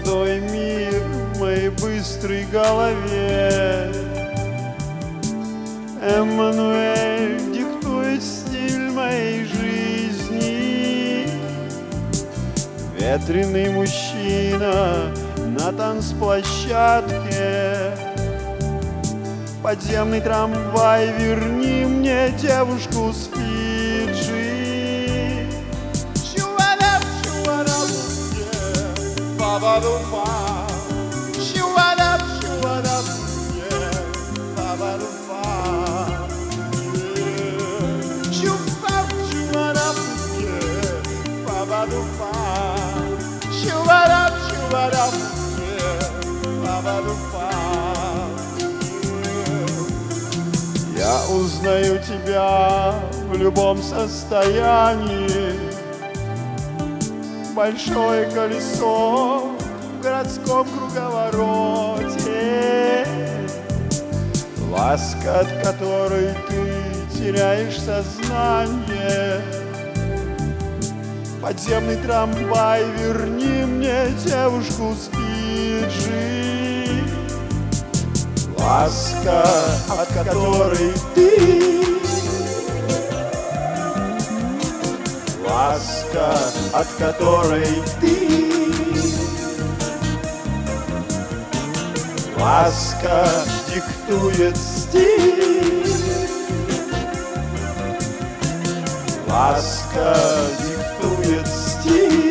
молодой мир в моей быстрой голове. Эммануэль диктует стиль моей жизни. Ветреный мужчина на танцплощадке. Подземный трамвай, верни мне девушку с Фиджи. Чуварап, чуварап, фабадуфа. Чуварап, чуварап, фабадуфа. Чуварап, чуварап, фабадуфа. Чуварап, чуварап, фабадуфа. Я узнаю тебя в любом состоянии. Большое колесо в городском круговороте. Ласка, от которой ты теряешь сознание. Подземный трамвай, верни мне девушку с Фиджи. Ласка, от которой ты, ласка, от которой ты, ласка диктует стиль, ласка диктует стиль.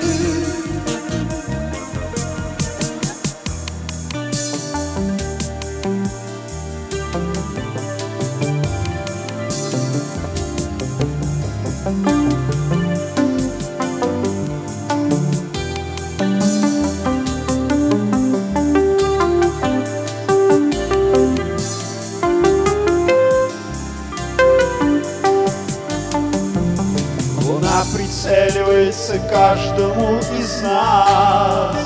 Луна прицеливается каждому из нас.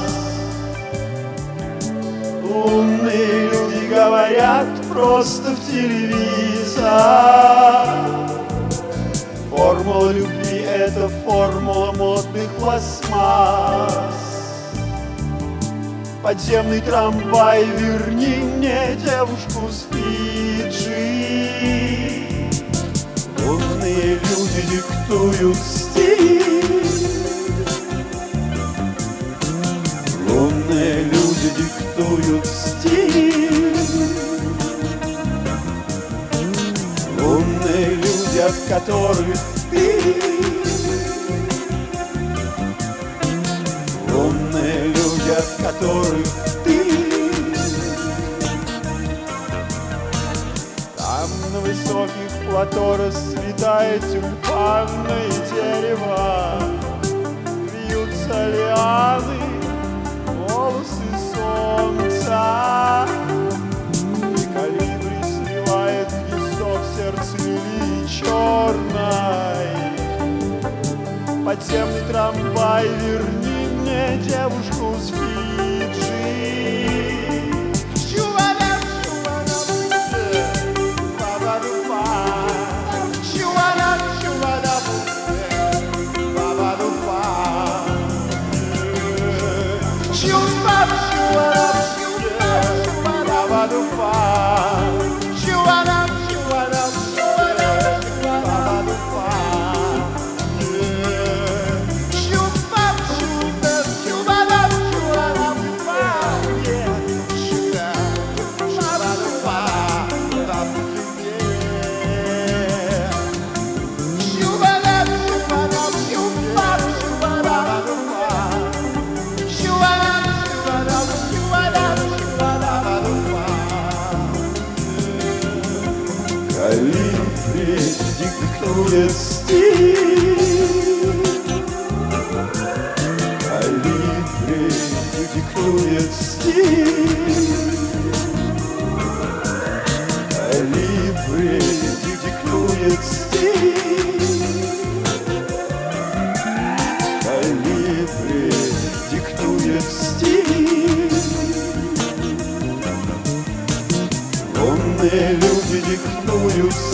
Умные люди говорят просто в телевизор. Формула любви — это формула модных пластмасс. Подземный трамвай, верни мне девушку с Фиджи. Умные люди диктуют стиль. Умные люди диктуют стиль. Умные люди, от которых ты, умные люди, от которых ты. Там на высоких плато расцветает тюльпанное дерево. Вьются лианы, волосы солнца. И колибри сливает гнездо в сердце лилии черной. Подземный трамвай, верни мне девушку с Фиджи. Чуварап, чуварап, фабадуфа. Чуварап, чуварап, фабадуфа. Чуварап, чуварап, фабадуфа. Чуварап, чуварап, фабадуфа. Колибри диктует стиль. Колибри диктует стиль. Колибри диктует стиль. Колибри диктует стиль. Умные люди диктуют